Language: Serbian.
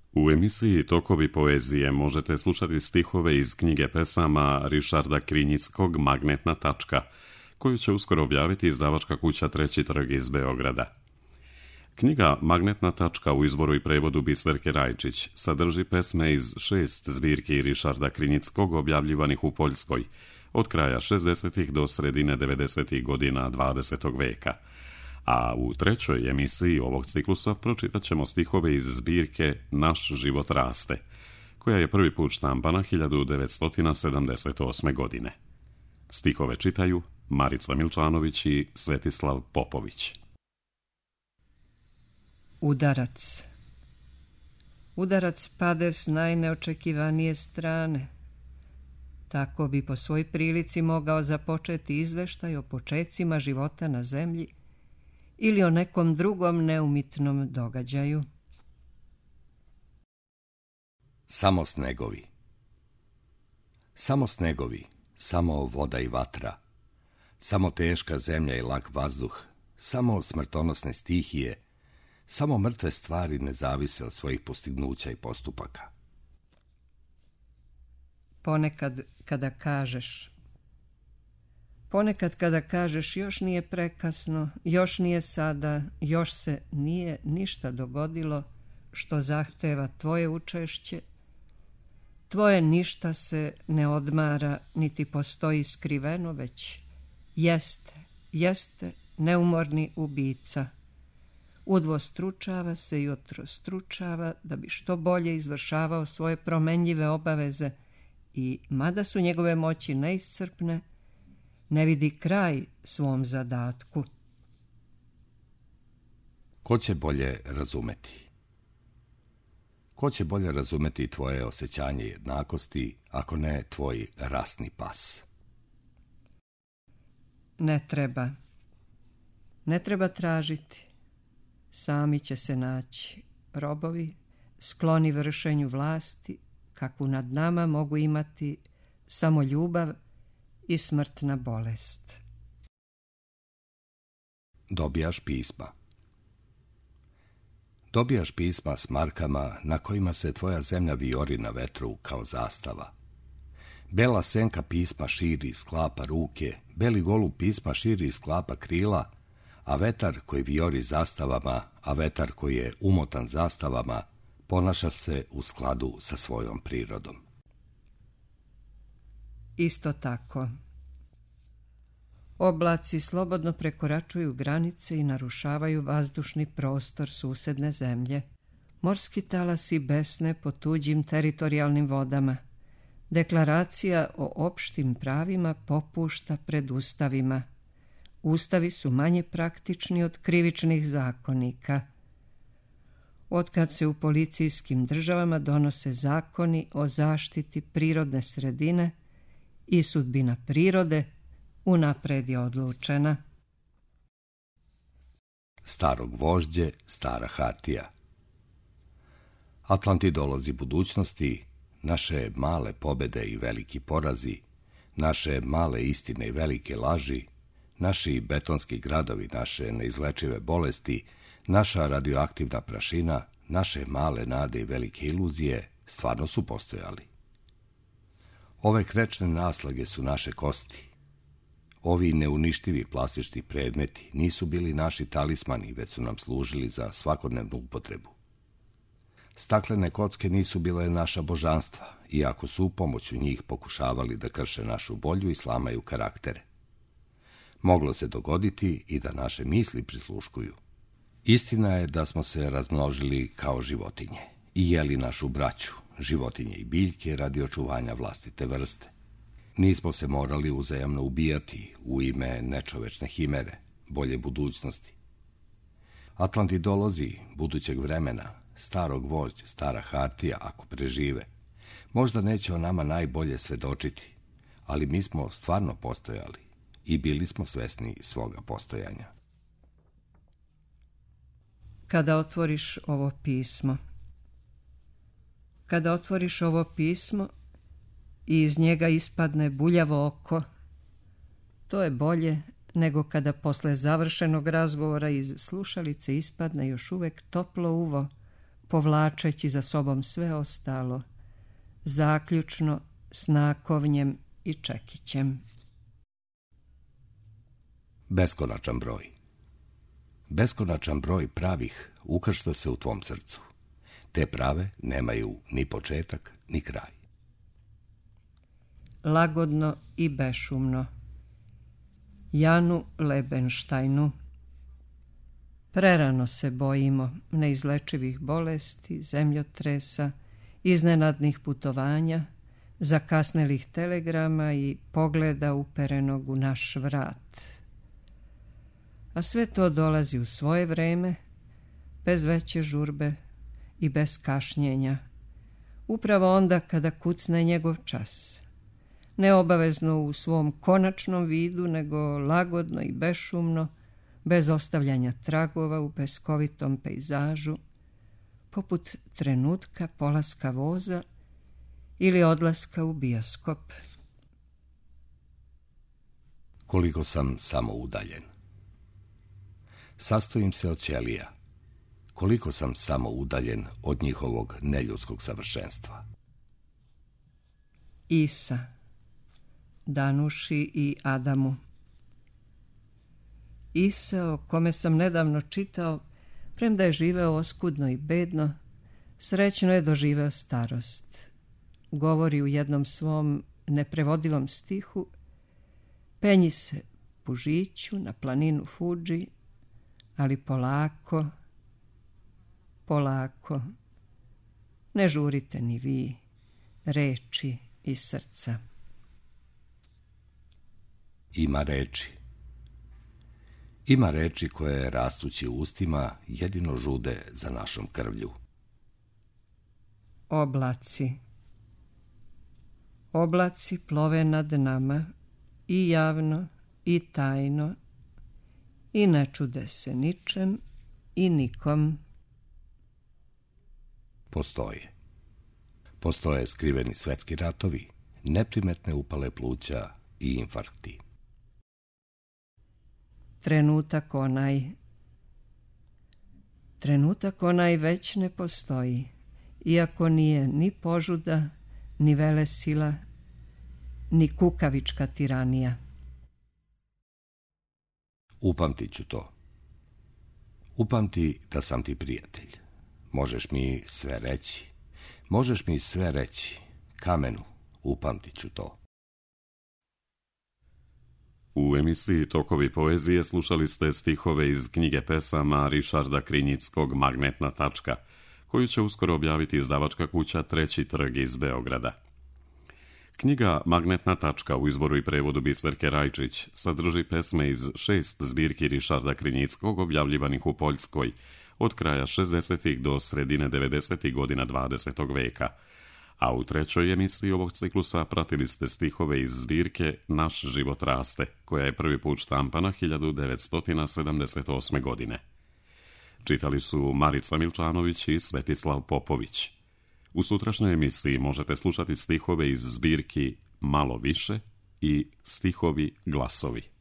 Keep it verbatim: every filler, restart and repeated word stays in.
U emisiji Tokovi poezije možete slušati stihove iz knjige pesama Rišarda Krinjickog Magnetna tačka, koju će uskoro objaviti izdavačka kuća Treći trg iz Beograda. Knjiga Magnetna tačka u izboru i prevodu Biserke Rajčić sadrži pesme iz šest zbirki Rišarda Krinjickog objavljivanih u Poljskoj od kraja šezdesetih do sredine devedesetih godina dvadesetog veka. A u trećoj emisiji ovog ciklusa pročitat ćemo stihove iz zbirke Naš život raste, koja je prvi put štampana hiljadu devetsto sedamdeset osme. godine. Stihove čitaju Marica Milčanović i Svetislav Popović. Udarac. Udarac pade s najneočekivanije strane. Tako bi po svoj prilici mogao započeti izveštaj o počecima života na zemlji ili o nekom drugom neumitnom događaju. Samo snegovi. Samo snegovi, samo voda i vatra, samo teška zemlja i lak vazduh, samo smrtonosne stihije, samo mrtve stvari ne zavise od svojih postignuća i postupaka. Ponekad kada kažeš, ponekad kada kažeš još nije prekasno, još nije sada, još se nije ništa dogodilo što zahteva tvoje učešće, tvoje ništa se ne odmara niti postoji skriveno, već jeste, jeste neumorni ubica. Udvostručava se i otrostručava da bi što bolje izvršavao svoje promenljive obaveze i, mada su njegove moći neiscrpne, ne vidi kraj svom zadatku. Ko će bolje razumeti? Ko će bolje razumeti tvoje osjećanje jednakosti, ako ne tvoj rasni pas? Ne treba. Ne treba tražiti. Sami će se naći robovi, skloni vršenju vlasti, kakvu nad nama mogu imati samo ljubav i smrtna bolest. Dobijaš pisma. Dobijaš pisma s markama na kojima se tvoja zemlja vijori na vetru kao zastava. Bela senka pisma širi i sklapa ruke, beli golub pisma širi i sklapa krila, a vetar koji vijori zastavama, a vetar koji je umotan zastavama, ponaša se u skladu sa svojom prirodom. Isto tako. Oblaci slobodno prekoračuju granice i narušavaju vazdušni prostor susedne zemlje. Morski talasi besne po tuđim teritorijalnim vodama. Deklaracija o opštim pravima popušta pred ustavima. Ustavi su manje praktični od krivičnih zakonika. Otkad se u policijskim državama donose zakoni o zaštiti prirodne sredine i sudbina prirode unapred je odlučena. Starog gvožđe, stara hartija. Atlantidolozi budućnosti, naše male pobede i veliki porazi, naše male istine i velike laži, naši betonski gradovi, naše neizlečive bolesti, naša radioaktivna prašina, naše male nade i velike iluzije stvarno su postojali. Ove krečne naslage su naše kosti. Ovi neuništivi plastični predmeti nisu bili naši talismani, već su nam služili za svakodnevnu upotrebu. Staklene kocke nisu bile naša božanstva, iako su pomoću njih pokušavali da krše našu volju i slamaju karaktere. Moglo se dogoditi i da naše misli prisluškuju. Istina je da smo se razmnožili kao životinje i jeli našu braću, životinje i biljke, radi očuvanja vlastite vrste. Nismo se morali uzajamno ubijati u ime nečovečne himere, bolje budućnosti. Atlantidolozi budućeg vremena, staro gvožđe, stara hartija, ako prežive, možda neće o nama najbolje svedočiti, ali mi smo stvarno postojali i bili smo svesni svoga postojanja. Kada otvoriš ovo pismo, kada otvoriš ovo pismo i iz njega ispadne buljavo oko, to je bolje nego kada posle završenog razgovora iz slušalice ispadne još uvek toplo uvo, povlačeći za sobom sve ostalo, zaključno s nakovnjem i čekićem. Beskonačan broj. Beskonačan broj pravih ukršta se u tvom srcu. Te prave nemaju ni početak, ni kraj. Lagodno i bešumno. Janu Lebenštajnu. Prerano se bojimo neizlečivih bolesti, zemljotresa, iznenadnih putovanja, zakasnelih telegrama i pogleda uperenog u naš vrat. A sve to dolazi u svoje vreme, bez veće žurbe i bez kašnjenja, upravo onda kada kucne njegov čas. Neobavezno u svom konačnom vidu, nego lagodno i bešumno, bez ostavljanja tragova u peskovitom pejzažu, poput trenutka polaska voza ili odlaska u bioskop. Koliko sam samo udaljen. Sastojim se od ćelija. Koliko sam samo udaljen od njihovog neljudskog savršenstva. Isa, Danuši i Adamu. Isa, o kome sam nedavno čitao, premda je živeo oskudno i bedno, srećno je doživeo starost. Govori u jednom svom neprevodivom stihu: penji se pužiću na planinu Fudži, ali polako, polako, ne žurite ni vi, reči i srca. Ima reči. Ima reči koje, rastući u ustima, jedino žude za našom krvlju. Oblaci. Oblaci plove nad nama, i javno, i tajno, i ne čude se ničem i nikom. Postoje. Postoje skriveni svetski ratovi, neprimetne upale pluća i infarkti. Trenutak onaj. Trenutak onaj već ne postoji, iako nije ni požuda, ni velesila, ni kukavička tiranija. Upamtit ću to. Upamti da sam ti prijatelj. Možeš mi sve reći. Možeš mi sve reći. Kamenu, upamtit ću to. U emisiji Tokovi poezije slušali ste stihove iz knjige pesama Rišarda Krinjickog Magnetna tačka, koju će uskoro objaviti izdavačka kuća Treći trg iz Beograda. Knjiga Magnetna tačka u izboru i prevodu Biserke Rajčić sadrži pesme iz šest zbirki Rišarda Krinjickog objavljivanih u Poljskoj od kraja šezdesetih do sredine devedesetih godina dvadesetog veka, a u trećoj emisiji ovog ciklusa pratili ste stihove iz zbirke Naš život raste, koja je prvi put štampana hiljadu devetsto sedamdeset osme. godine. Čitali su Marica Milčanović i Svetislav Popović. U sutrašnjoj emisiji možete slušati stihove iz zbirki Malo više i Stihovi glasovi.